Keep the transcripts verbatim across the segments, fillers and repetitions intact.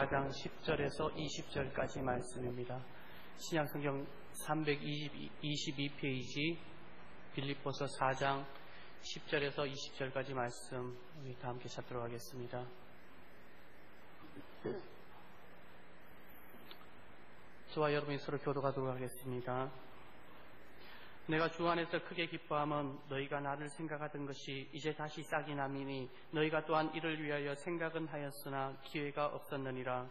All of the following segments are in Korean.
사 장 십 절에서 이십 절까지 말씀입니다. 신약성경 삼백이십이 페이지 빌립보서 사 장 십 절에서 이십 절까지 말씀 우리 다 함께 찾도록 하겠습니다. 저와 여러분이 서로 교도하도록 하겠습니다. 내가 주 안에서 크게 기뻐함은 너희가 나를 생각하던 것이 이제 다시 싹이 남이니 너희가 또한 이를 위하여 생각은 하였으나 기회가 없었느니라.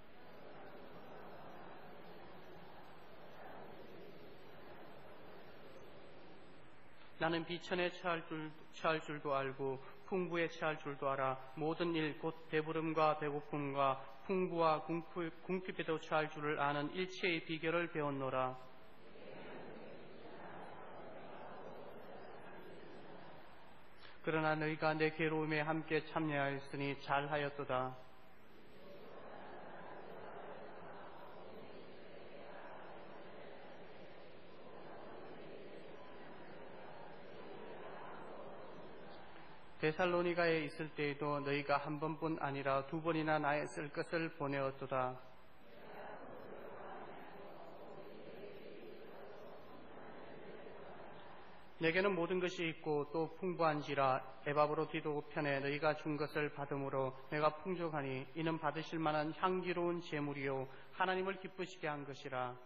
나는 비천에 처할, 줄, 처할 줄도 알고 풍부에 처할 줄도 알아. 모든 일 곧 배부름과 배고픔과 풍부와 궁핍, 궁핍에도 처할 줄을 아는 일체의 비결을 배웠노라. 그러나 너희가 내 괴로움에 함께 참여하였으니 잘하였도다. 데살로니가에 있을 때에도 너희가 한 번뿐 아니라 두 번이나 나의 쓸 것을 보내었도다. 내게는 모든 것이 있고 또 풍부한지라 에바브로디도 편에 너희가 준 것을 받음으로 내가 풍족하니 이는 받으실 만한 향기로운 제물이요 하나님을 기쁘시게 한 것이라.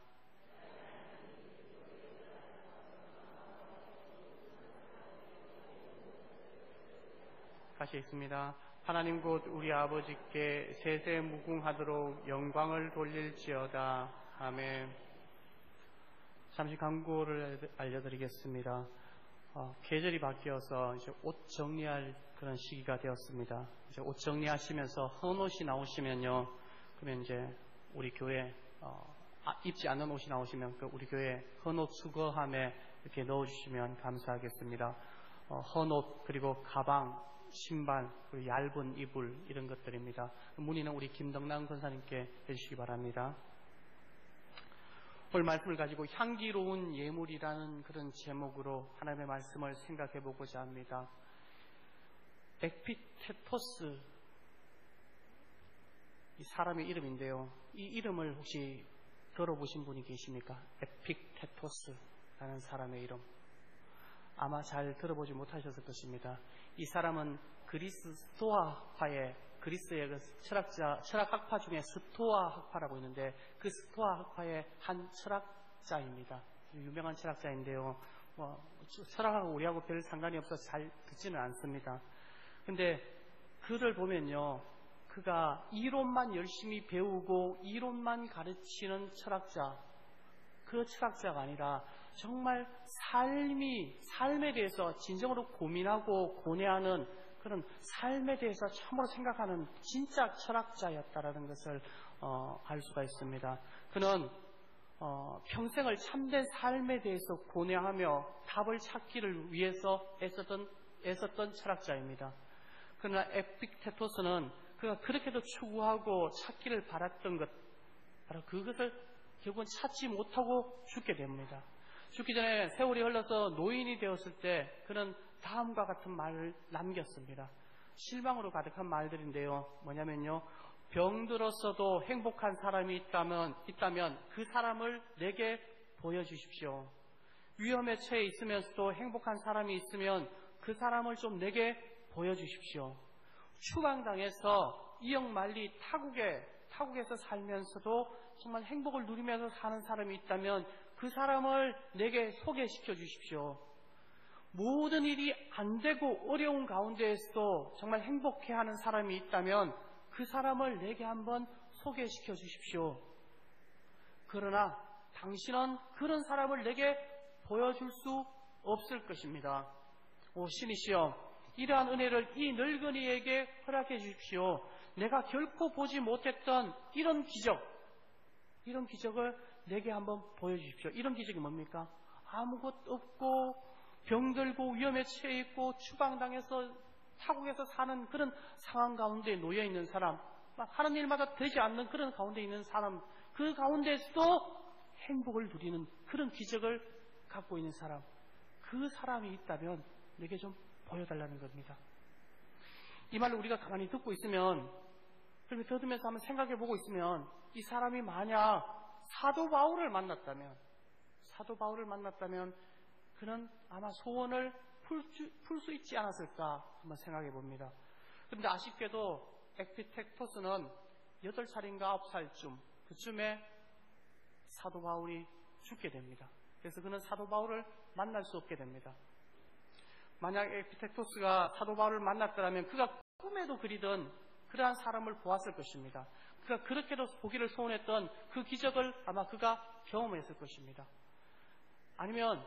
다시 읽습니다. 하나님 곧 우리 아버지께 세세 무궁하도록 영광을 돌릴지어다. 아멘. 잠시 광고를 알려드리겠습니다. 어, 계절이 바뀌어서 이제 옷 정리할 그런 시기가 되었습니다. 이제 옷 정리하시면서 헌 옷이 나오시면요, 그러면 이제 우리 교회 어, 아, 입지 않는 옷이 나오시면 그 우리 교회 헌 옷 수거함에 이렇게 넣어주시면 감사하겠습니다. 어, 헌 옷 그리고 가방, 신발, 그리고 얇은 이불 이런 것들입니다. 문의는 우리 김덕남 권사님께 해주시기 바랍니다. 오늘 말씀을 가지고 향기로운 예물이라는 그런 제목으로 하나님의 말씀을 생각해 보고자 합니다. 에피테토스, 이 사람의 이름인데요. 이 이름을 혹시 들어보신 분이 계십니까? 에피테토스라는 사람의 이름. 아마 잘 들어보지 못하셨을 것입니다. 이 사람은 그리스 스토아학파의 그리스의 그 철학자, 철학학파 중에 스토아학파라고 있는데 그 스토아학파의 한 철학자입니다. 유명한 철학자인데요. 뭐 철학하고 우리하고 별 상관이 없어서 잘 듣지는 않습니다. 근데 그를 보면요, 그가 이론만 열심히 배우고 이론만 가르치는 철학자, 그 철학자가 아니라 정말 삶이, 삶에 대해서 진정으로 고민하고 고뇌하는 그런 삶에 대해서 참으로 생각하는 진짜 철학자였다라는 것을 어, 알 수가 있습니다. 그는 어, 평생을 참된 삶에 대해서 고뇌하며 답을 찾기를 위해서 애썼던, 애썼던 철학자입니다. 그러나 에픽테토스는 그가 그렇게도 추구하고 찾기를 바랐던 것, 바로 그것을 결국은 찾지 못하고 죽게 됩니다. 죽기 전에 세월이 흘러서 노인이 되었을 때 그는 다음과 같은 말을 남겼습니다. 실망으로 가득한 말들인데요. 뭐냐면요, 병들었어도 행복한 사람이 있다면, 있다면 그 사람을 내게 보여주십시오. 위험에 처해 있으면서도 행복한 사람이 있으면 그 사람을 좀 내게 보여주십시오. 추방당해서 이역만리 타국에 타국에서 살면서도 정말 행복을 누리면서 사는 사람이 있다면 그 사람을 내게 소개시켜 주십시오. 모든 일이 안 되고 어려운 가운데에서도 정말 행복해하는 사람이 있다면 그 사람을 내게 한번 소개시켜 주십시오. 그러나 당신은 그런 사람을 내게 보여줄 수 없을 것입니다. 오 신이시여, 이러한 은혜를 이 늙은이에게 허락해 주십시오. 내가 결코 보지 못했던 이런 기적, 이런 기적을 내게 한번 보여주십시오. 이런 기적이 뭡니까? 아무것도 없고 병들고 위험에 처해 있고 추방당해서 타국에서 사는 그런 상황 가운데 놓여 있는 사람, 하는 일마다 되지 않는 그런 가운데 있는 사람, 그 가운데서도 행복을 누리는 그런 기적을 갖고 있는 사람, 그 사람이 있다면 내게 좀 보여달라는 겁니다. 이 말을 우리가 가만히 듣고 있으면 그렇게 더듬면서 한번 생각해 보고 있으면 이 사람이 만약 사도 바울을 만났다면 사도 바울을 만났다면 그는 아마 소원을 풀 수 있지 않았을까 한번 생각해 봅니다. 그런데 아쉽게도 에피텍토스는 여덟 살인가 아홉 살쯤 그쯤에 사도 바울이 죽게 됩니다. 그래서 그는 사도 바울을 만날 수 없게 됩니다. 만약 에피텍토스가 사도 바울을 만났더라면 그가 꿈에도 그리던 그러한 사람을 보았을 것입니다. 그가 그렇게도 보기를 소원했던 그 기적을 아마 그가 경험했을 것입니다. 아니면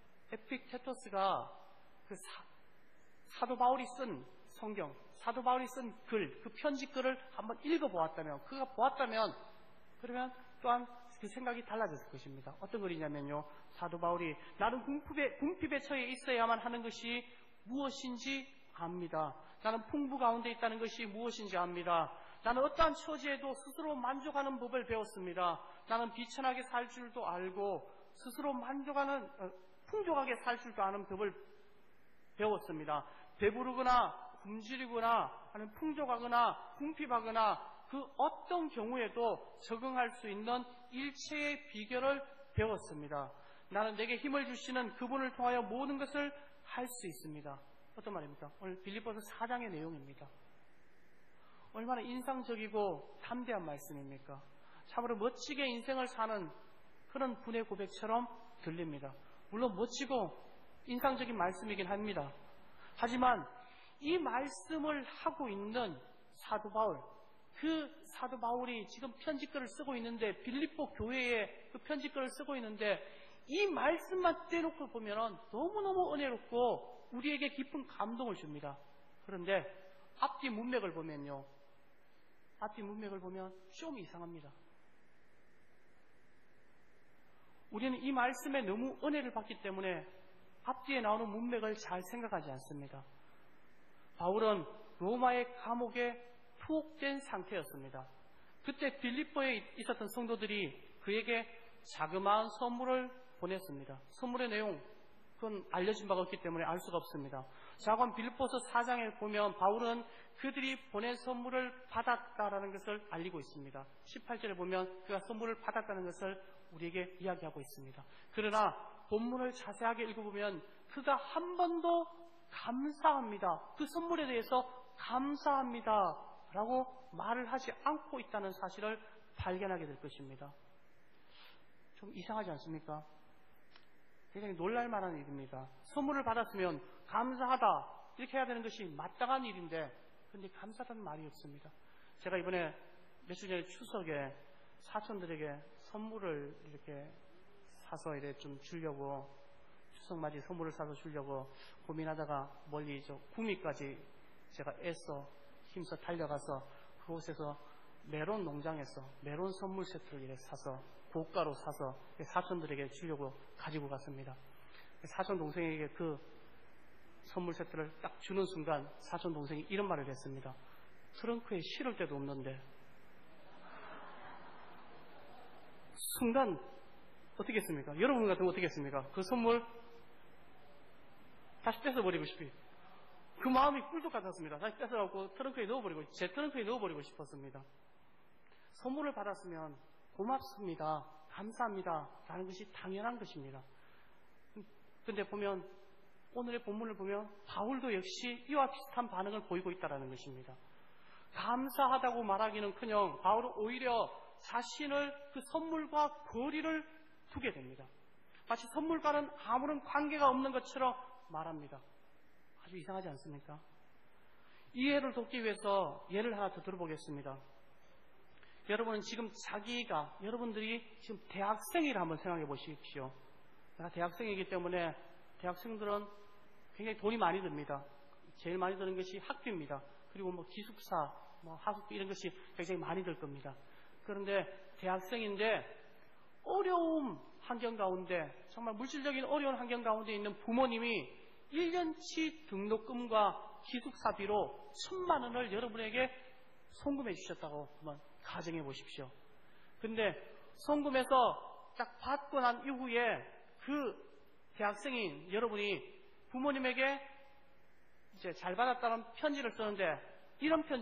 에피텍토스가 그 사, 사도 바울이 쓴 성경, 사도 바울이 쓴 글, 그 편지글을 한번 읽어보았다면, 그가 보았다면, 그러면 또한 그 생각이 달라졌을 것입니다. 어떤 글이냐면요, 사도 바울이 나는 궁핍에, 궁핍에 처해 있어야만 하는 것이 무엇인지 압니다. 나는 풍부 가운데 있다는 것이 무엇인지 압니다. 나는 어떠한 처지에도 스스로 만족하는 법을 배웠습니다. 나는 비천하게 살 줄도 알고 스스로 만족하는, 풍족하게 살 줄도 아는 법을 배웠습니다. 배부르거나 굶주리거나 아니면 풍족하거나 궁핍하거나 그 어떤 경우에도 적응할 수 있는 일체의 비결을 배웠습니다. 나는 내게 힘을 주시는 그분을 통하여 모든 것을 할 수 있습니다. 어떤 말입니까? 오늘 빌립보서 사 장의 내용입니다. 얼마나 인상적이고 담대한 말씀입니까? 참으로 멋지게 인생을 사는 그런 분의 고백처럼 들립니다. 물론 멋지고 인상적인 말씀이긴 합니다. 하지만 이 말씀을 하고 있는 사도 바울, 그 사도 바울이 지금 편지글을 쓰고 있는데 빌립보 교회에 그 편지글을 쓰고 있는데 이 말씀만 떼놓고 보면 너무너무 은혜롭고 우리에게 깊은 감동을 줍니다. 그런데 앞뒤 문맥을 보면요, 앞뒤 문맥을 보면 좀 이상합니다. 우리는 이 말씀에 너무 은혜를 받기 때문에 앞뒤에 나오는 문맥을 잘 생각하지 않습니다. 바울은 로마의 감옥에 투옥된 상태였습니다. 그때 빌립보에 있었던 성도들이 그에게 자그마한 선물을 보냈습니다. 선물의 내용, 그건 알려진 바가 없기 때문에 알 수가 없습니다. 자, 그럼 빌립보서 사 장에 보면 바울은 그들이 보낸 선물을 받았다라는 것을 알리고 있습니다. 십팔 절에 보면 그가 선물을 받았다는 것을 우리에게 이야기하고 있습니다. 그러나 본문을 자세하게 읽어보면 그가 한 번도 감사합니다, 그 선물에 대해서 감사합니다 라고 말을 하지 않고 있다는 사실을 발견하게 될 것입니다. 좀 이상하지 않습니까? 굉장히 놀랄만한 일입니다. 선물을 받았으면 감사하다 이렇게 해야 되는 것이 마땅한 일인데 그런데 감사하다는 말이 없습니다. 제가 이번에 며칠 전에 추석에 사촌들에게 선물을 이렇게 사서 이렇게 좀 주려고, 추석 맞이 선물을 사서 주려고 고민하다가 멀리 저 구미까지 제가 애써 힘써 달려가서 그곳에서 메론 농장에서 메론 선물 세트를 이렇게 사서 고가로 사서 사촌들에게 주려고 가지고 갔습니다. 사촌 동생에게 그 선물 세트를 딱 주는 순간 사촌 동생이 이런 말을 했습니다. 트렁크에 실을 데도 없는데. 순간 어떻게 했습니까? 여러분 같으면 어떻게 했습니까? 그 선물 다시 뺏어버리고 싶어요. 그 마음이 꿀떡 같았습니다. 다시 뺏어갖고 트렁크에 넣어버리고, 제 트렁크에 넣어버리고 싶었습니다. 선물을 받았으면 고맙습니다, 감사합니다 라는 것이 당연한 것입니다. 그런데 보면 오늘의 본문을 보면 바울도 역시 이와 비슷한 반응을 보이고 있다는 것입니다. 감사하다고 말하기는커녕 바울은 오히려 자신을 그 선물과 거리를 두게 됩니다. 마치 선물과는 아무런 관계가 없는 것처럼 말합니다. 아주 이상하지 않습니까? 이해를 돕기 위해서 예를 하나 더 들어보겠습니다. 여러분은 지금 자기가, 여러분들이 지금 대학생이라 한번 생각해 보십시오. 내가 대학생이기 때문에 대학생들은 굉장히 돈이 많이 듭니다. 제일 많이 드는 것이 학비입니다. 그리고 뭐 기숙사, 뭐 하숙비 이런 것이 굉장히 많이 들 겁니다. 그런데 대학생인데 어려운 환경 가운데, 정말 물질적인 어려운 환경 가운데 있는 부모님이 일 년치 등록금과 기숙사비로 천만 원을 여러분에게 송금해 주셨다고 한번 가정해 보십시오. 근데 송금해서 딱 받고 난 이후에 그 대학생인 여러분이 부모님에게 이제 잘 받았다는 편지를 쓰는데 이런 편지를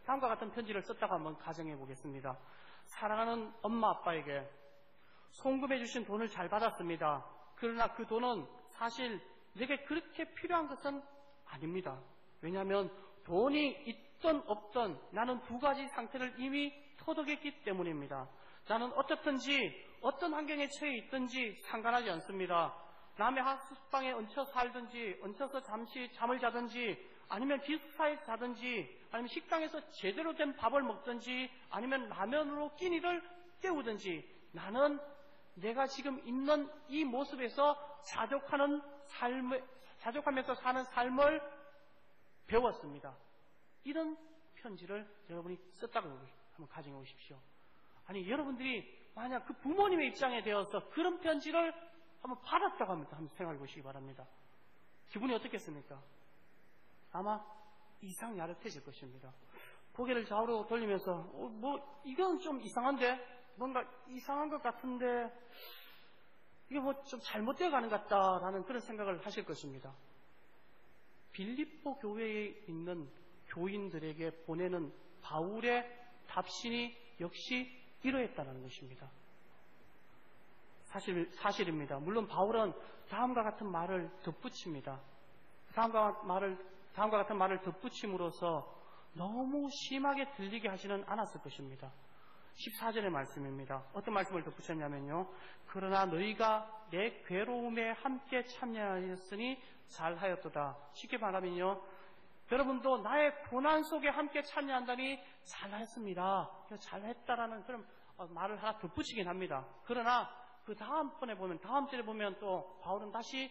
다음과 같은 편지를 썼다고 한번 가정해 보겠습니다. 사랑하는 엄마 아빠에게 송금해 주신 돈을 잘 받았습니다. 그러나 그 돈은 사실 내게 그렇게 필요한 것은 아닙니다. 왜냐하면 돈이 있든 없든 나는 두 가지 상태를 이미 터득했기 때문입니다. 나는 어떻든지 어떤 환경에 처해 있든지 상관하지 않습니다. 남의 하숙방에 얹혀 살든지 얹혀서 잠시 잠을 자든지 아니면 기숙사에서 자든지 아니면 식당에서 제대로 된 밥을 먹든지 아니면 라면으로 끼니를 때우든지 나는 내가 지금 있는 이 모습에서 자족하는 삶을, 자족하면서 사는 삶을 배웠습니다. 이런 편지를 여러분이 썼다고 한번 가정해 보십시오. 아니, 여러분들이 만약 그 부모님의 입장에 되어서 그런 편지를 한번 받았다고 합니다. 한번 생각해 보시기 바랍니다. 기분이 어떻겠습니까? 아마 이상야릇해질 것입니다. 고개를 좌우로 돌리면서 어, 뭐 이건 좀 이상한데? 뭔가 이상한 것 같은데 이게 뭐 좀 잘못되어 가는 것 같다라는 그런 생각을 하실 것입니다. 빌립보 교회에 있는 교인들에게 보내는 바울의 답신이 역시 이러했다는 것입니다. 사실, 사실입니다. 물론 바울은 다음과 같은 말을 덧붙입니다. 다음과, 말을, 다음과 같은 말을 덧붙임으로써 너무 심하게 들리게 하지는 않았을 것입니다. 십사 절의 말씀입니다. 어떤 말씀을 덧붙였냐면요. 그러나 너희가 내 괴로움에 함께 참여하였으니 잘하였도다. 쉽게 말하면요. 여러분도 나의 고난 속에 함께 참여한다니 잘했습니다. 잘했다라는 그런 말을 하나 덧붙이긴 합니다. 그러나 그 다음번에 보면, 다음 절에 보면 또 바울은 다시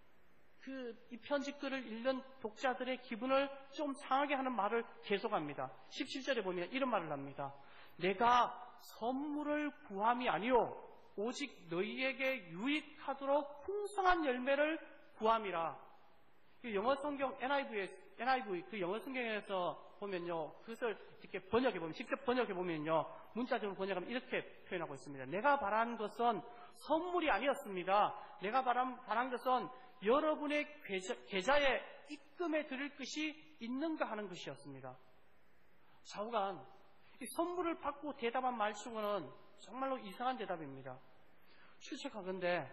그 이 편지글을 읽는 독자들의 기분을 좀 상하게 하는 말을 계속합니다. 십칠 절에 보면 이런 말을 합니다. 내가 선물을 구함이 아니요 오직 너희에게 유익하도록 풍성한 열매를 구함이라. 영어 성경 엔아이브이, 엔아이브이 그 영어 성경에서 보면요, 그것을 이렇게 번역해 보면, 직접 번역해 보면요, 문자적으로 번역하면 이렇게 표현하고 있습니다. 내가 바란 것은 선물이 아니었습니다. 내가 바란, 바란 것은 여러분의 계좌, 계좌에 입금해 드릴 것이 있는가 하는 것이었습니다. 좌우간 이 선물을 받고 대답한 말씀은 정말로 이상한 대답입니다. 추측하건대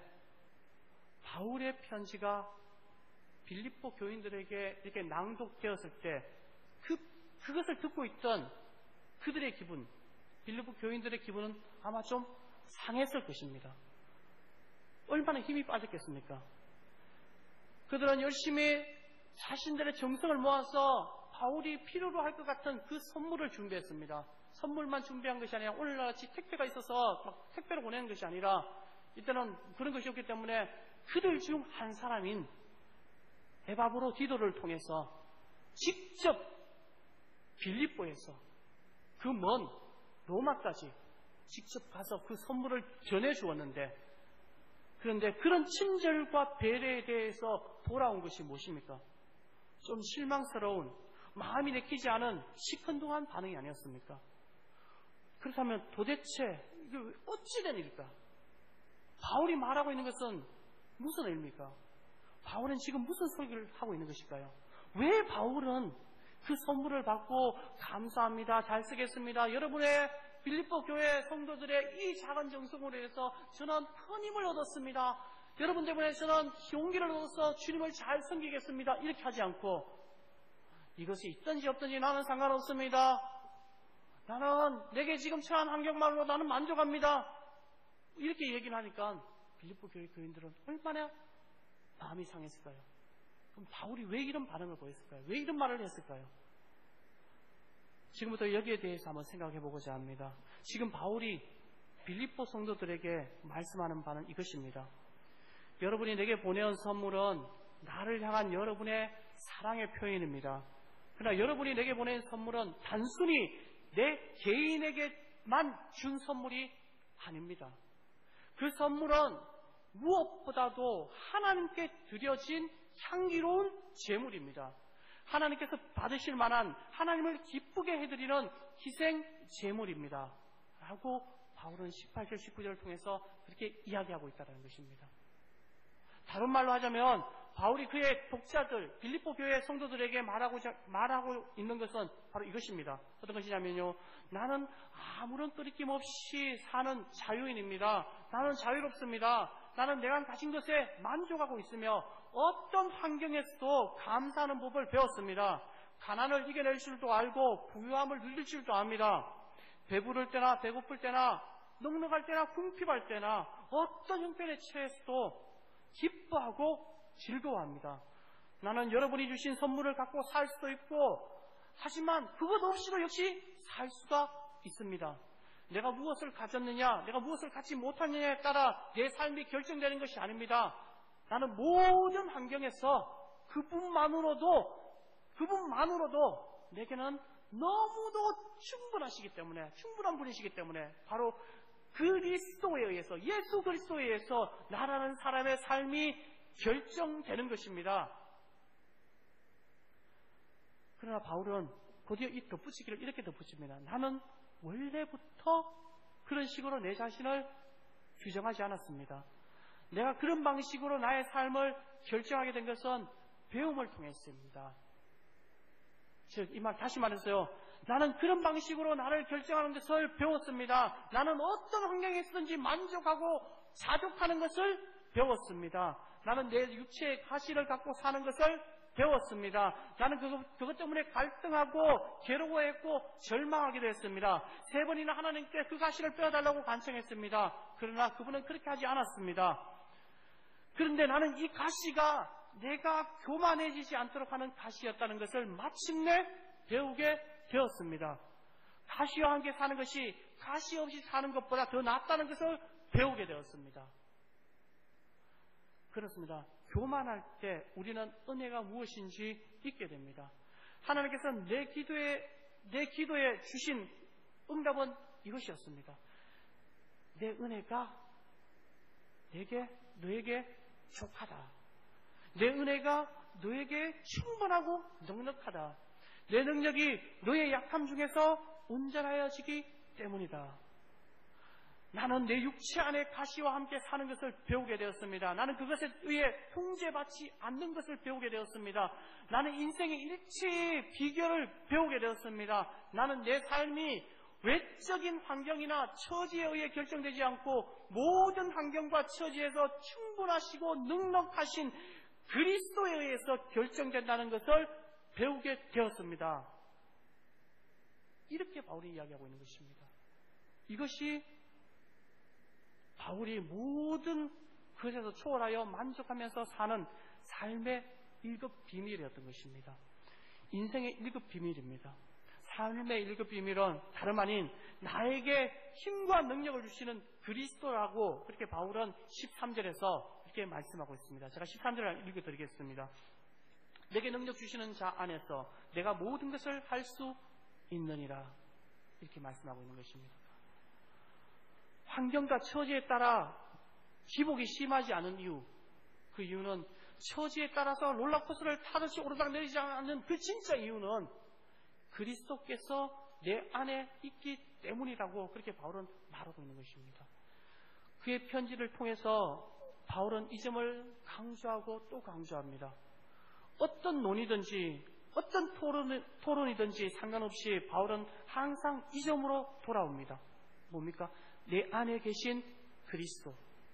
바울의 편지가 빌립보 교인들에게 이렇게 낭독되었을 때 그, 그것을 듣고 있던 그들의 기분, 빌립보 교인들의 기분은 아마 좀 상했을 것입니다. 얼마나 힘이 빠졌겠습니까? 그들은 열심히 자신들의 정성을 모아서 바울이 필요로 할 것 같은 그 선물을 준비했습니다. 선물만 준비한 것이 아니라 오늘날같이 택배가 있어서 막 택배로 보내는 것이 아니라 이때는 그런 것이 없기 때문에 그들 중 한 사람인 에바브로 디도를 통해서 직접 빌립보에서 그 먼 로마까지 직접 가서 그 선물을 전해주었는데, 그런데 그런 친절과 배려에 대해서 돌아온 것이 무엇입니까? 좀 실망스러운, 마음이 내키지 않은 시큰둥한 반응이 아니었습니까? 그렇다면 도대체 이게 어찌된 일일까? 바울이 말하고 있는 것은 무슨 의미입니까? 바울은 지금 무슨 소리를 하고 있는 것일까요? 왜 바울은 그 선물을 받고 감사합니다, 잘 쓰겠습니다, 여러분의 빌립보 교회 성도들의 이 작은 정성으로 해서 저는 큰 힘을 얻었습니다, 여러분 때문에 저는 용기를 얻어서 주님을 잘 섬기겠습니다, 이렇게 하지 않고 이것이 있든지 없든지 나는 상관없습니다, 나는 내게 지금 처한 환경만으로 나는 만족합니다, 이렇게 얘기를 하니까 빌립보 교회 교인들은 얼마나 마음이 상했을까요? 그럼 바울이 왜 이런 반응을 보였을까요? 왜 이런 말을 했을까요? 지금부터 여기에 대해서 한번 생각해 보고자 합니다. 지금 바울이 빌립보 성도들에게 말씀하는 바는 이것입니다. 여러분이 내게 보내온 선물은 나를 향한 여러분의 사랑의 표현입니다. 그러나 여러분이 내게 보낸 선물은 단순히 내 개인에게만 준 선물이 아닙니다. 그 선물은 무엇보다도 하나님께 드려진 향기로운 제물입니다. 하나님께서 받으실 만한, 하나님을 기쁘게 해드리는 희생 제물입니다. 라고 바울은 십팔 절, 십구 절을 통해서 그렇게 이야기하고 있다는 것입니다. 다른 말로 하자면 바울이 그의 독자들, 빌립보 교회 성도들에게 말하고, 말하고 있는 것은 바로 이것입니다. 어떤 것이냐면요. 나는 아무런 끄리낌 없이 사는 자유인입니다. 나는 자유롭습니다. 나는 내가 가진 것에 만족하고 있으며 어떤 환경에서도 감사하는 법을 배웠습니다. 가난을 이겨낼 줄도 알고 부유함을 누릴 줄도 압니다. 배부를 때나 배고플 때나 넉넉할 때나 궁핍할 때나 어떤 형편에 처해서도 기뻐하고 즐거워합니다. 나는 여러분이 주신 선물을 갖고 살 수도 있고 하지만 그것 없이도 역시 살 수가 있습니다. 내가 무엇을 가졌느냐, 내가 무엇을 갖지 못하느냐에 따라 내 삶이 결정되는 것이 아닙니다. 나는 모든 환경에서 그분만으로도 그분만으로도 내게는 너무도 충분하시기 때문에, 충분한 분이시기 때문에 바로 그리스도에 의해서, 예수 그리스도에 의해서 나라는 사람의 삶이 결정되는 것입니다. 그러나 바울은 곧이어 이 덧붙이기를 이렇게 덧붙입니다. 나는 원래부터 그런 식으로 내 자신을 규정하지 않았습니다. 내가 그런 방식으로 나의 삶을 결정하게 된 것은 배움을 통했습니다. 즉, 이 말 다시 말해서요. 나는 그런 방식으로 나를 결정하는 것을 배웠습니다. 나는 어떤 환경에 있든지 만족하고 자족하는 것을 배웠습니다. 나는 내 육체의 가시를 갖고 사는 것을 배웠습니다. 나는 그것, 그것 때문에 갈등하고 괴로워했고 절망하기도 했습니다. 세 번이나 하나님께 그 가시를 빼어달라고 간청했습니다. 그러나 그분은 그렇게 하지 않았습니다. 그런데 나는 이 가시가 내가 교만해지지 않도록 하는 가시였다는 것을 마침내 배우게 되었습니다. 가시와 함께 사는 것이 가시 없이 사는 것보다 더 낫다는 것을 배우게 되었습니다. 그렇습니다. 교만할 때 우리는 은혜가 무엇인지 잊게 됩니다. 하나님께서 내 기도에, 내 기도에 주신 응답은 이것이었습니다. 내 은혜가 내게, 너에게 족하다. 내 은혜가 너에게 충분하고 넉넉하다. 내 능력이 너의 약함 중에서 온전하여지기 때문이다. 나는 내 육체 안에 가시와 함께 사는 것을 배우게 되었습니다. 나는 그것에 의해 통제받지 않는 것을 배우게 되었습니다. 나는 인생의 일체의 비결을 배우게 되었습니다. 나는 내 삶이 외적인 환경이나 처지에 의해 결정되지 않고 모든 환경과 처지에서 충분하시고 넉넉하신 그리스도에 의해서 결정된다는 것을 배우게 되었습니다. 이렇게 바울이 이야기하고 있는 것입니다. 이것이 바울이 모든 것에서 초월하여 만족하면서 사는 삶의 일급 비밀이었던 것입니다. 인생의 일급 비밀입니다. 삶의 일급 비밀은 다름 아닌 나에게 힘과 능력을 주시는 그리스도라고 그렇게 바울은 십삼 절에서 이렇게 말씀하고 있습니다. 제가 십삼 절을 읽어드리겠습니다. 내게 능력 주시는 자 안에서 내가 모든 것을 할 수 있느니라 이렇게 말씀하고 있는 것입니다. 환경과 처지에 따라 기복이 심하지 않은 이유, 그 이유는 처지에 따라서 롤러코스터를 타듯이 오르락 내리지 않는 그 진짜 이유는 그리스도께서 내 안에 있기 때문이라고 그렇게 바울은 말하고 있는 것입니다. 그의 편지를 통해서 바울은 이 점을 강조하고 또 강조합니다. 어떤 논의든지 어떤 토론, 토론이든지 상관없이 바울은 항상 이 점으로 돌아옵니다. 뭡니까? 내 안에 계신 그리스도.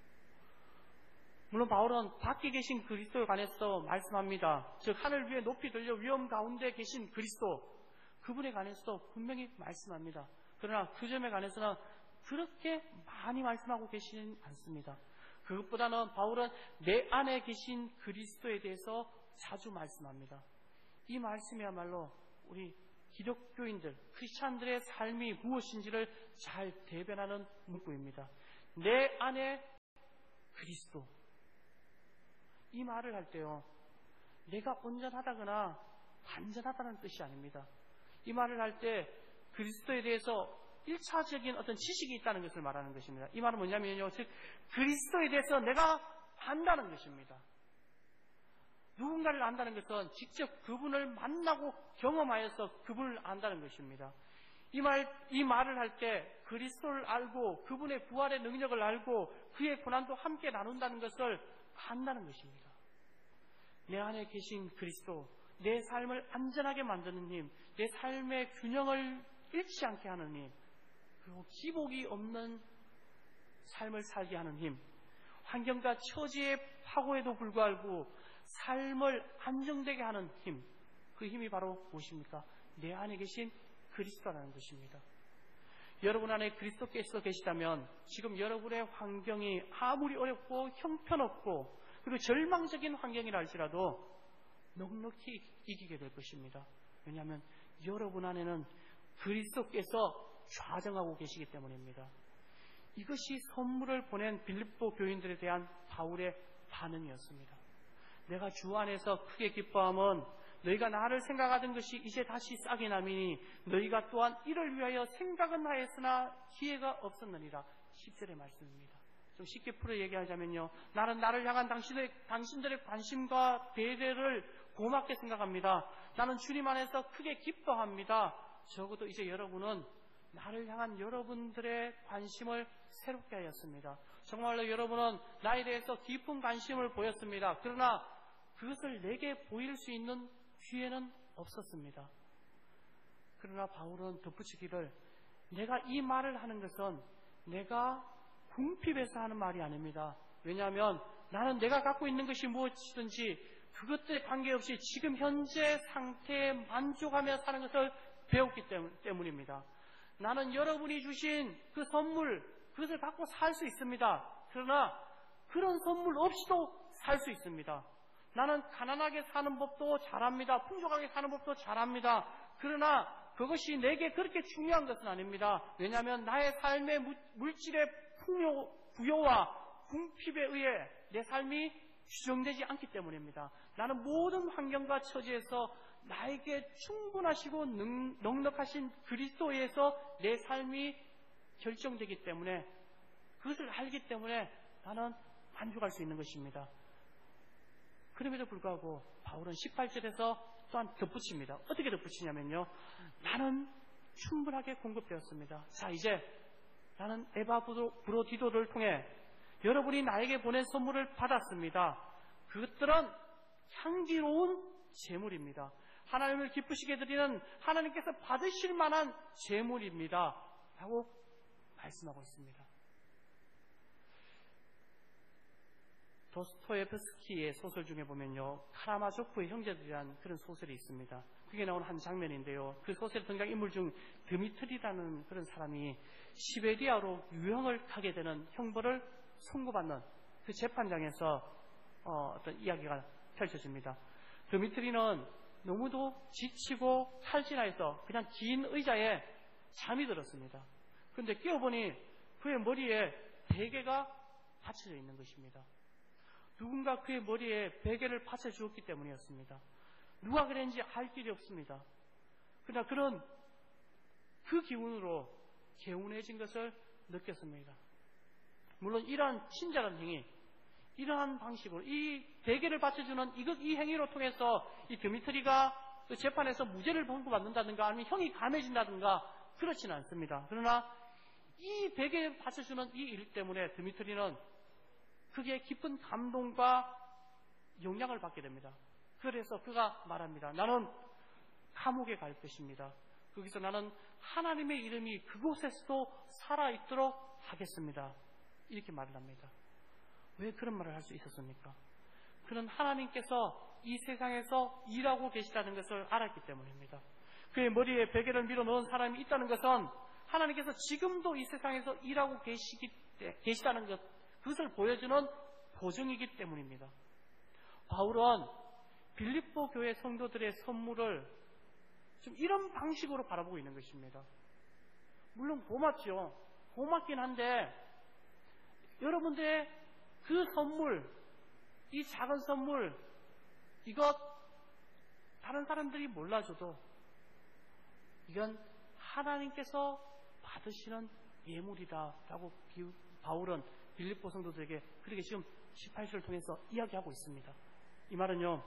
물론 바울은 밖에 계신 그리스도에 관해서 말씀합니다. 즉 하늘 위에 높이 들려 위엄 가운데 계신 그리스도, 그분에 관해서도 분명히 말씀합니다. 그러나 그 점에 관해서는 그렇게 많이 말씀하고 계시진 않습니다. 그것보다는 바울은 내 안에 계신 그리스도에 대해서 자주 말씀합니다. 이 말씀이야말로 우리 기독교인들, 크리스찬들의 삶이 무엇인지를 잘 대변하는 문구입니다. 내 안에 그리스도. 이 말을 할 때요, 내가 온전하다거나 완전하다는 뜻이 아닙니다. 이 말을 할 때 그리스도에 대해서 일차적인 어떤 지식이 있다는 것을 말하는 것입니다. 이 말은 뭐냐면요, 즉 그리스도에 대해서 내가 안다는 것입니다. 누군가를 안다는 것은 직접 그분을 만나고 경험하여서 그분을 안다는 것입니다. 이 말, 이 말을 할 때 그리스도를 알고 그분의 부활의 능력을 알고 그의 고난도 함께 나눈다는 것을 안다는 것입니다. 내 안에 계신 그리스도, 내 삶을 안전하게 만드는 힘, 내 삶의 균형을 잃지 않게 하는 힘, 그리고 기복이 없는 삶을 살게 하는 힘, 환경과 처지의 파고에도 불구하고 삶을 안정되게 하는 힘, 그 힘이 바로 무엇입니까? 내 안에 계신 그리스도라는 것입니다. 여러분 안에 그리스도께서 계시다면 지금 여러분의 환경이 아무리 어렵고 형편없고 그리고 절망적인 환경이라 할지라도 넉넉히 이기게 될 것입니다. 왜냐하면 여러분 안에는 그리스도께서 좌정하고 계시기 때문입니다. 이것이 선물을 보낸 빌립보 교인들에 대한 바울의 반응이었습니다. 내가 주 안에서 크게 기뻐함은 너희가 나를 생각하던 것이 이제 다시 싹이 나미니 너희가 또한 이를 위하여 생각은 하였으나 기회가 없었느니라. 십 절의 말씀입니다. 좀 쉽게 풀어 얘기하자면요, 나는 나를 향한 당신의, 당신들의 관심과 배려를 고맙게 생각합니다. 나는 주님 안에서 크게 기뻐합니다. 적어도 이제 여러분은 나를 향한 여러분들의 관심을 새롭게 하였습니다. 정말로 여러분은 나에 대해서 깊은 관심을 보였습니다. 그러나 그것을 내게 보일 수 있는 기회는 없었습니다. 그러나 바울은 덧붙이기를, 내가 이 말을 하는 것은 내가 궁핍해서 하는 말이 아닙니다. 왜냐하면 나는 내가 갖고 있는 것이 무엇이든지 그것들에 관계없이 지금 현재 상태에 만족하며 사는 것을 배웠기 때문입니다. 나는 여러분이 주신 그 선물, 그것을 갖고 살 수 있습니다. 그러나 그런 선물 없이도 살 수 있습니다. 나는 가난하게 사는 법도 잘합니다. 풍족하게 사는 법도 잘합니다. 그러나 그것이 내게 그렇게 중요한 것은 아닙니다. 왜냐하면 나의 삶의 물질의 풍요, 부여와 궁핍에 의해 내 삶이 규정되지 않기 때문입니다. 나는 모든 환경과 처지에서 나에게 충분하시고 넉넉하신 그리스도에서 내 삶이 결정되기 때문에, 그것을 알기 때문에 나는 만족할 수 있는 것입니다. 그럼에도 불구하고 바울은 십팔 절에서 또한 덧붙입니다. 어떻게 덧붙이냐면요, 나는 충분하게 공급되었습니다. 자, 이제 나는 에바브로디도를 통해 여러분이 나에게 보낸 선물을 받았습니다. 그것들은 향기로운 제물입니다. 하나님을 기쁘시게 드리는, 하나님께서 받으실 만한 제물입니다. 라고 말씀하고 있습니다. 도스토옙스키의 소설 중에 보면요, 카라마조프의 형제들이라는 그런 소설이 있습니다. 그게 나온 한 장면인데요, 그 소설의 등장인물 중 드미트리라는 그런 사람이 시베리아로 유형을 가게 되는 형벌을 선고받는 그 재판장에서 어, 어떤 이야기가 펼쳐집니다. 드미트리는 너무도 지치고 탈진해서 그냥 긴 의자에 잠이 들었습니다. 그런데 깨어보니 그의 머리에 베개가 받쳐져 있는 것입니다. 누군가 그의 머리에 베개를 받쳐주었기 때문이었습니다. 누가 그랬는지 알 길이 없습니다. 그러나 그런 그 기운으로 개운해진 것을 느꼈습니다. 물론 이러한 친절한 행위, 이러한 방식으로 이 베개를 받쳐주는 이, 이 행위로 통해서 이 드미트리가 재판에서 무죄를 선고받는다든가 아니면 형이 감해진다든가 그렇지는 않습니다. 그러나 이 베개를 받쳐주는 이 일 때문에 드미트리는 크게 깊은 감동과 영향을 받게 됩니다. 그래서 그가 말합니다. 나는 감옥에 갈 것입니다. 거기서 나는 하나님의 이름이 그곳에서도 살아있도록 하겠습니다. 이렇게 말을 합니다. 왜 그런 말을 할 수 있었습니까? 그는 하나님께서 이 세상에서 일하고 계시다는 것을 알았기 때문입니다. 그의 머리에 베개를 밀어넣은 사람이 있다는 것은 하나님께서 지금도 이 세상에서 일하고 계시기, 계시다는 것, 그것을 보여주는 보증이기 때문입니다. 바울은 빌립보 교회 성도들의 선물을 좀 이런 방식으로 바라보고 있는 것입니다. 물론 고맙죠. 고맙긴 한데 여러분들의 그 선물, 이 작은 선물, 이것 다른 사람들이 몰라줘도 이건 하나님께서 받으시는 예물이다라고 바울은 빌립보 성도들에게 그렇게 지금 십팔 절을 통해서 이야기하고 있습니다. 이 말은요,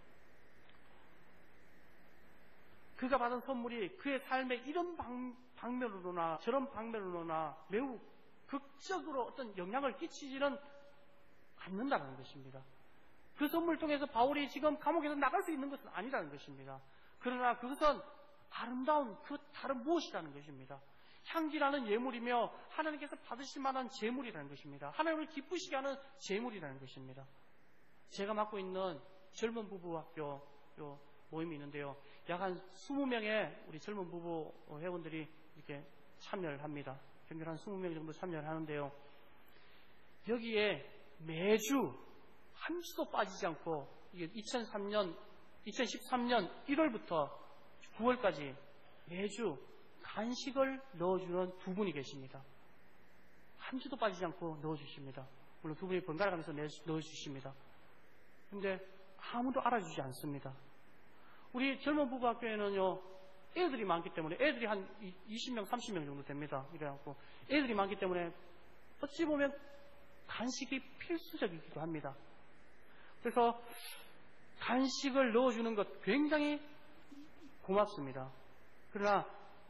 그가 받은 선물이 그의 삶에 이런 방, 방면으로나 저런 방면으로나 매우 극적으로 어떤 영향을 끼치지는 않는다는 것입니다. 그 선물을 통해서 바울이 지금 감옥에서 나갈 수 있는 것은 아니라는 것입니다. 그러나 그것은 아름다운 그 다른 무엇이라는 것입니다. 향기라는 예물이며 하나님께서 받으실 만한 제물이라는 것입니다. 하나님을 기쁘시게 하는 제물이라는 것입니다. 제가 맡고 있는 젊은 부부 학교 요 모임이 있는데요. 약 한 이십 명의 우리 젊은 부부 회원들이 이렇게 참여를 합니다. 평균 한 이십 명 정도 참여를 하는데요. 여기에 매주 한 주도 빠지지 않고 이게 이천삼 년, 이천십삼 년 일월부터 구월까지 매주 간식을 넣어주는 두 분이 계십니다. 한 주도 빠지지 않고 넣어주십니다. 물론 두 분이 번갈아 가면서 넣어주십니다. 근데 아무도 알아주지 않습니다. 우리 젊은 부부 학교에는요, 애들이 많기 때문에, 애들이 한 이십 명, 삼십 명 정도 됩니다. 이래갖고, 애들이 많기 때문에, 어찌 보면 간식이 필수적이기도 합니다. 그래서, 간식을 넣어주는 것 굉장히 고맙습니다. 그러나,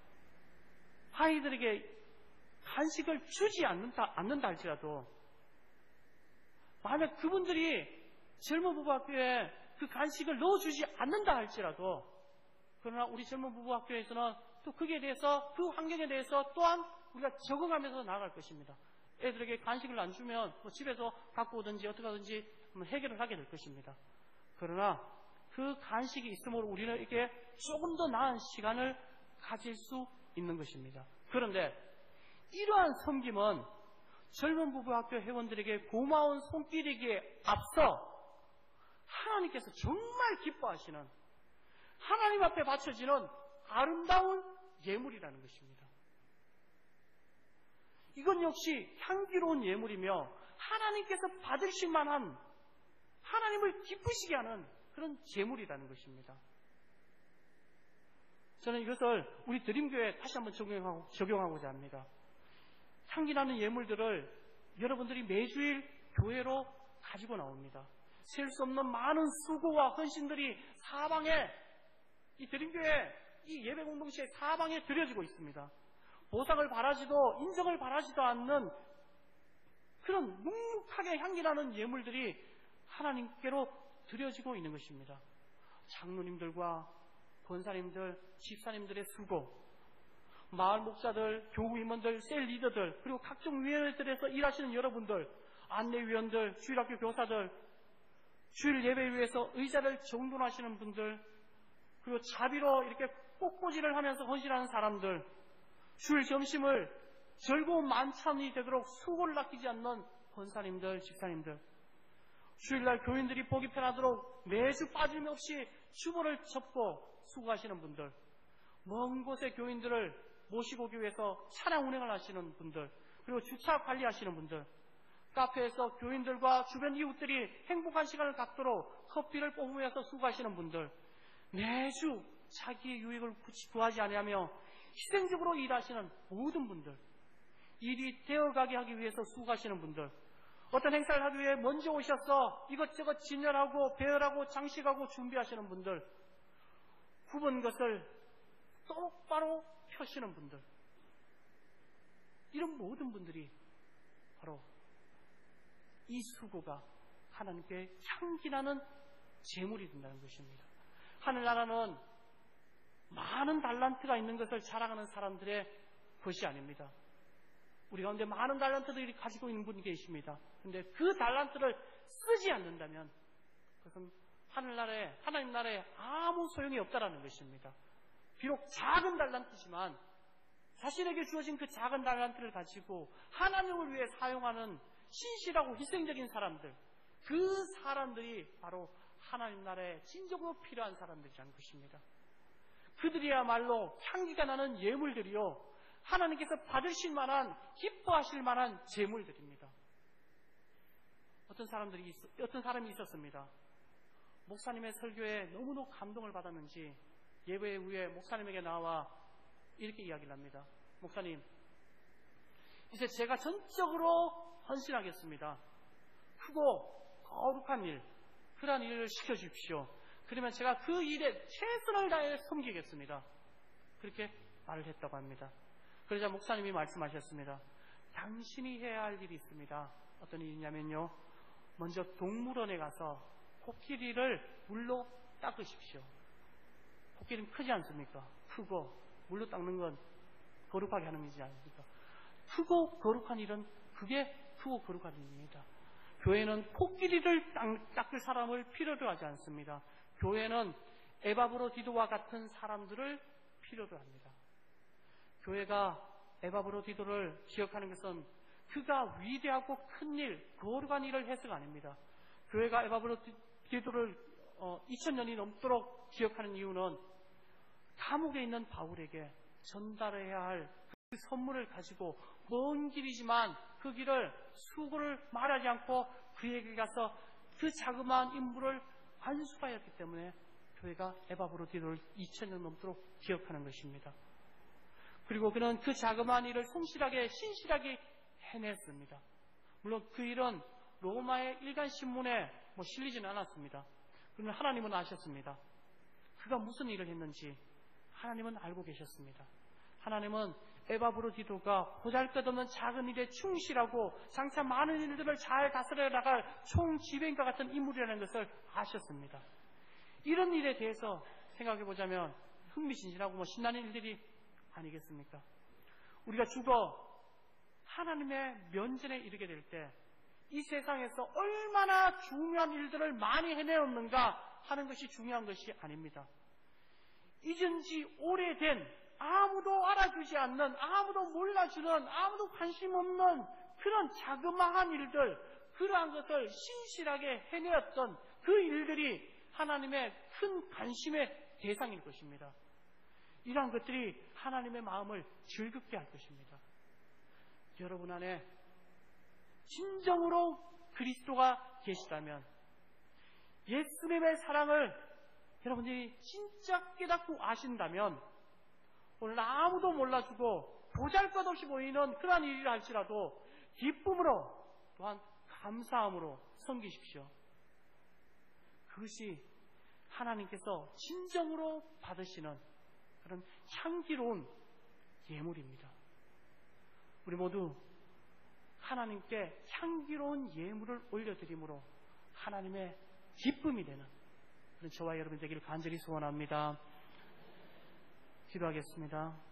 아이들에게 간식을 주지 않는다, 않는다 할지라도, 만약 그분들이 젊은 부부 학교에 그 간식을 넣어주지 않는다 할지라도, 그러나 우리 젊은 부부 학교에서는 또 거기에 대해서, 그 환경에 대해서 또한 우리가 적응하면서 나아갈 것입니다. 애들에게 간식을 안 주면 뭐 집에서 갖고 오든지 어떻게 하든지 해결을 하게 될 것입니다. 그러나 그 간식이 있으므로 우리는 이렇게 조금 더 나은 시간을 가질 수 있는 것입니다. 그런데 이러한 섬김은 젊은 부부 학교 회원들에게 고마운 손길이기에 앞서 하나님께서 정말 기뻐하시는, 하나님 앞에 바쳐지는 아름다운 예물이라는 것입니다. 이건 역시 향기로운 예물이며 하나님께서 받으실 만한, 하나님을 기쁘시게 하는 그런 제물이라는 것입니다. 저는 이것을 우리 드림교회에 다시 한번 적용하고, 적용하고자 합니다. 향기나는 예물들을 여러분들이 매주일 교회로 가지고 나옵니다. 셀 수 없는 많은 수고와 헌신들이 사방에, 이 드림교회, 이 예배 공동체의 사방에 드려지고 있습니다. 보상을 바라지도, 인정을 바라지도 않는 그런 묵묵하게 향기나는 예물들이 하나님께로 드려지고 있는 것입니다. 장로님들과 권사님들, 집사님들의 수고, 마을 목사들, 교우 임원들, 셀 리더들, 그리고 각종 위원회들에서 일하시는 여러분들, 안내위원들, 주일학교 교사들, 주일 예배를 위해서 의자를 정돈하시는 분들, 그리고 자비로 이렇게 꽃꽂이를 하면서 헌신하는 사람들, 주일 점심을 즐거운 만찬이 되도록 수고를 아끼지 않는 권사님들, 집사님들, 주일날 교인들이 보기 편하도록 매주 빠짐없이 주보를 접고 수고하시는 분들, 먼 곳의 교인들을 모시고 오기 위해서 차량 운행을 하시는 분들, 그리고 주차 관리하시는 분들, 카페에서 교인들과 주변 이웃들이 행복한 시간을 갖도록 커피를 뽑으면서 수고하시는 분들, 매주 자기의 유익을 구하지 않으며 희생적으로 일하시는 모든 분들, 일이 되어가게 하기 위해서 수고하시는 분들, 어떤 행사를 하기 위해 먼저 오셔서 이것저것 진열하고 배열하고 장식하고 준비하시는 분들, 굽은 것을 똑바로 펴시는 분들, 이런 모든 분들이 바로 이 수고가 하나님께 향기나는 제물이 된다는 것입니다. 하늘나라는 많은 달란트가 있는 것을 자랑하는 사람들의 것이 아닙니다. 우리 가운데 많은 달란트들이 가지고 있는 분이 계십니다. 그런데 그 달란트를 쓰지 않는다면 그것은 하늘나라에, 하나님 나라에 아무 소용이 없다라는 것입니다. 비록 작은 달란트지만 자신에게 주어진 그 작은 달란트를 가지고 하나님을 위해 사용하는 신실하고 희생적인 사람들, 그 사람들이 바로 하나님 나라에 진정으로 필요한 사람들이라는 것입니다. 그들이야말로 향기가 나는 예물들이요, 하나님께서 받으실 만한, 기뻐하실 만한 제물들입니다. 어떤 사람들이 있, 어떤 사람이 있었습니다. 목사님의 설교에 너무너무 감동을 받았는지 예배 후에 목사님에게 나와 이렇게 이야기를 합니다. 목사님, 이제 제가 전적으로 헌신하겠습니다. 크고 거룩한 일, 그러한 일을 시켜주십시오. 그러면 제가 그 일에 최선을 다해 섬기겠습니다. 그렇게 말을 했다고 합니다. 그러자 목사님이 말씀하셨습니다. 당신이 해야 할 일이 있습니다. 어떤 일이냐면요, 먼저 동물원에 가서 코끼리를 물로 닦으십시오. 코끼리는 크지 않습니까? 크고 물로 닦는 건 거룩하게 하는 일이지 않습니까? 크고 거룩한 일은 그게 크고 거룩한 일입니다. 교회는 코끼리를 닦을 사람을 필요로 하지 않습니다. 교회는 에바브로디도와 같은 사람들을 필요로 합니다. 교회가 에바브로디도를 기억하는 것은 그가 위대하고 큰 일, 거룩한 일을 해서가 아닙니다. 교회가 에바브로디도를 어, 이천 년이 넘도록 기억하는 이유는 감옥에 있는 바울에게 전달해야 할 그 선물을 가지고 먼 길이지만 그 길을 수고를 말하지 않고 그에게 가서 그 자그마한 임무를 완수하였기 때문에 교회가 에바브로디도를 이천 년 넘도록 기억하는 것입니다. 그리고 그는 그 자그마한 일을 성실하게 신실하게 해냈습니다. 물론 그 일은 로마의 일간 신문에 뭐 실리지는 않았습니다. 그러나 하나님은 아셨습니다. 그가 무슨 일을 했는지 하나님은 알고 계셨습니다. 하나님은 에바브로디도가 보잘것없는 작은 일에 충실하고 장차 많은 일들을 잘 다스려 나갈 총지배인과 같은 인물이라는 것을 아셨습니다. 이런 일에 대해서 생각해 보자면 흥미진진하고 뭐 신나는 일들이 아니겠습니까? 우리가 죽어 하나님의 면전에 이르게 될 때 이 세상에서 얼마나 중요한 일들을 많이 해내었는가 하는 것이 중요한 것이 아닙니다. 잊은 지 오래된, 아무도 알아주지 않는, 아무도 몰라주는, 아무도 관심 없는 그런 자그마한 일들, 그러한 것을 신실하게 해내었던 그 일들이 하나님의 큰 관심의 대상일 것입니다. 이러한 것들이 하나님의 마음을 즐겁게 할 것입니다. 여러분 안에 진정으로 그리스도가 계시다면, 예수님의 사랑을 여러분들이 진짜 깨닫고 아신다면, 오늘 아무도 몰라주고 보잘것없이 보이는 그러한 일이라 할지라도 기쁨으로 또한 감사함으로 섬기십시오. 그것이 하나님께서 진정으로 받으시는 그런 향기로운 예물입니다. 우리 모두 하나님께 향기로운 예물을 올려드림으로 하나님의 기쁨이 되는 그런 저와 여러분 되기를 간절히 소원합니다. 기도하겠습니다.